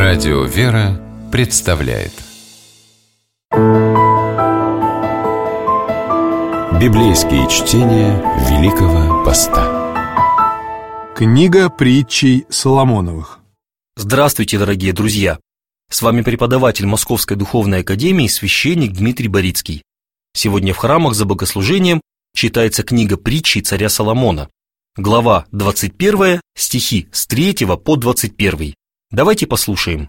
Радио «Вера» представляет библейские чтения Великого Поста. Книга притчей Соломоновых. Здравствуйте, дорогие друзья! С вами преподаватель Московской духовной академии, священник Дмитрий Борицкий. Сегодня в храмах за богослужением читается книга притчей царя Соломона, глава 21, стихи с 3 по 21. Давайте послушаем.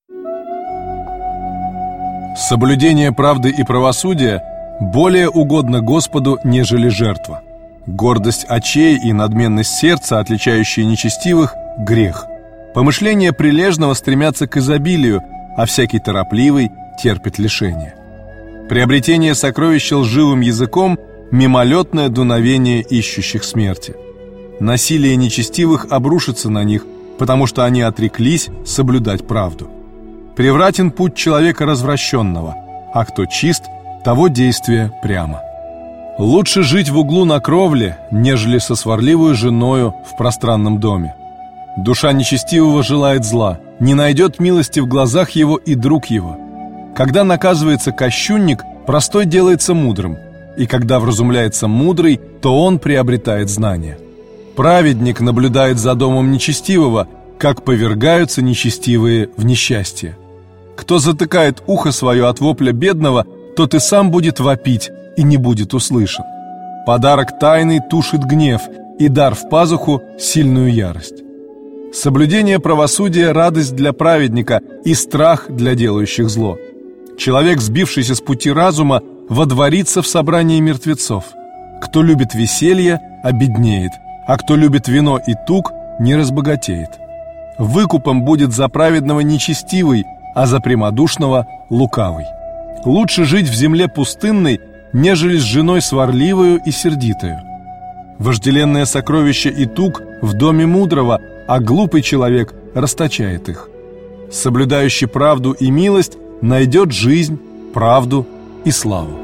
Соблюдение правды и правосудия более угодно Господу, нежели жертва. Гордость очей и надменность сердца, отличающие нечестивых, – грех. Помышления прилежного стремятся к изобилию, а всякий торопливый терпит лишение. Приобретение сокровища лживым языком – мимолетное дуновение ищущих смерти. Насилие нечестивых обрушится на них, потому что они отреклись соблюдать правду. Превратен путь человека развращенного, а кто чист, того действия прямо. Лучше жить в углу на кровле, нежели со сварливой женою в пространном доме. Душа нечестивого желает зла, не найдет милости в глазах его и друг его. Когда наказывается кощунник, простой делается мудрым, и когда вразумляется мудрый, то он приобретает знания. Праведник наблюдает за домом нечестивого, как повергаются нечестивые в несчастье. Кто затыкает ухо свое от вопля бедного, тот и сам будет вопить и не будет услышан. Подарок тайный тушит гнев, и дар в пазуху – сильную ярость. Соблюдение правосудия – радость для праведника и страх для делающих зло. Человек, сбившийся с пути разума, водворится в собрании мертвецов. Кто любит веселье, обеднеет, а кто любит вино и тук, не разбогатеет. Выкупом будет за праведного нечестивый, а за прямодушного – лукавый. Лучше жить в земле пустынной, нежели с женой сварливою и сердитою. Вожделенное сокровище и тук в доме мудрого, а глупый человек расточает их. Соблюдающий правду и милость найдет жизнь, правду и славу.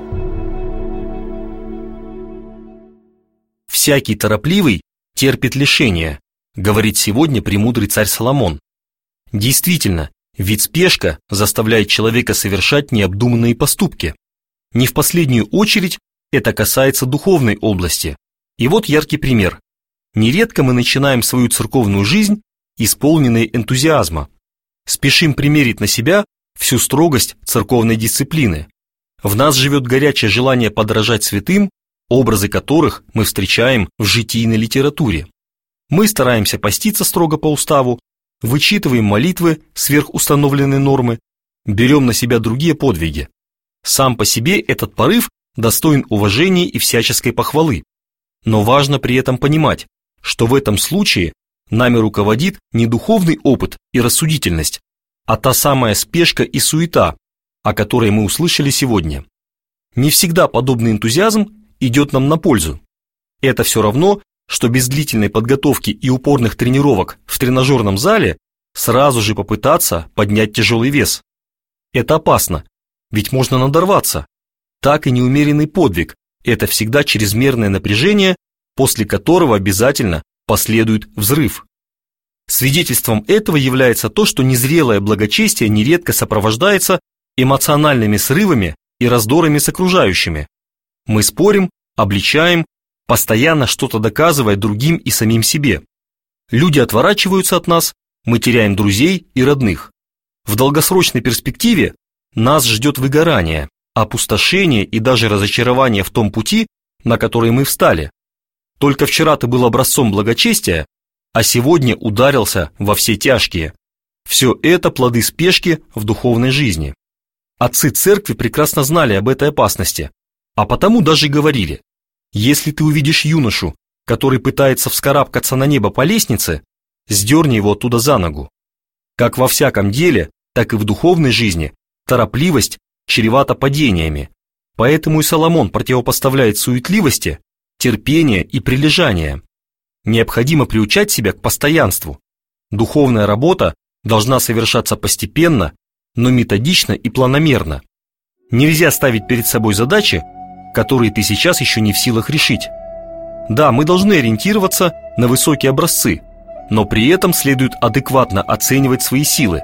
«Всякий торопливый терпит лишение», говорит сегодня премудрый царь Соломон. Действительно, ведь спешка заставляет человека совершать необдуманные поступки. Не в последнюю очередь это касается духовной области. И вот яркий пример. Нередко мы начинаем свою церковную жизнь, исполненные энтузиазма. Спешим примерить на себя всю строгость церковной дисциплины. В нас живет горячее желание подражать святым, образы которых мы встречаем в житийной литературе. Мы стараемся поститься строго по уставу, вычитываем молитвы сверх установленной нормы, берем на себя другие подвиги. Сам по себе этот порыв достоин уважения и всяческой похвалы. Но важно при этом понимать, что в этом случае нами руководит не духовный опыт и рассудительность, а та самая спешка и суета, о которой мы услышали сегодня. Не всегда подобный энтузиазм идет нам на пользу. Это все равно, что без длительной подготовки и упорных тренировок в тренажерном зале сразу же попытаться поднять тяжелый вес. Это опасно, ведь можно надорваться. Так и неумеренный подвиг – это всегда чрезмерное напряжение, после которого обязательно последует взрыв. Свидетельством этого является то, что незрелое благочестие нередко сопровождается эмоциональными срывами и раздорами с окружающими. Мы спорим, обличаем, постоянно что-то доказывая другим и самим себе. Люди отворачиваются от нас, мы теряем друзей и родных. В долгосрочной перспективе нас ждет выгорание, опустошение и даже разочарование в том пути, на который мы встали. Только вчера ты был образцом благочестия, а сегодня ударился во все тяжкие. Все это плоды спешки в духовной жизни. Отцы церкви прекрасно знали об этой опасности, а потому даже говорили: если ты увидишь юношу, который пытается вскарабкаться на небо по лестнице, сдерни его оттуда за ногу. Как во всяком деле, так и в духовной жизни торопливость чревата падениями, поэтому и Соломон противопоставляет суетливости терпение и прилежание. Необходимо приучать себя к постоянству. Духовная работа должна совершаться постепенно, но методично и планомерно. Нельзя ставить перед собой задачи, которые ты сейчас еще не в силах решить. Да, мы должны ориентироваться на высокие образцы, но при этом следует адекватно оценивать свои силы,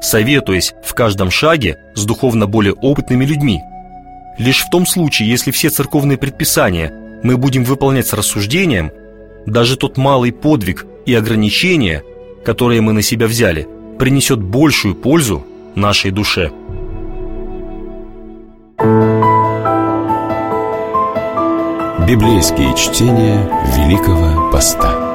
советуясь в каждом шаге с духовно более опытными людьми. Лишь в том случае, если все церковные предписания мы будем выполнять с рассуждением, даже тот малый подвиг и ограничения, которые мы на себя взяли, принесет большую пользу нашей душе. Библейские чтения Великого Поста.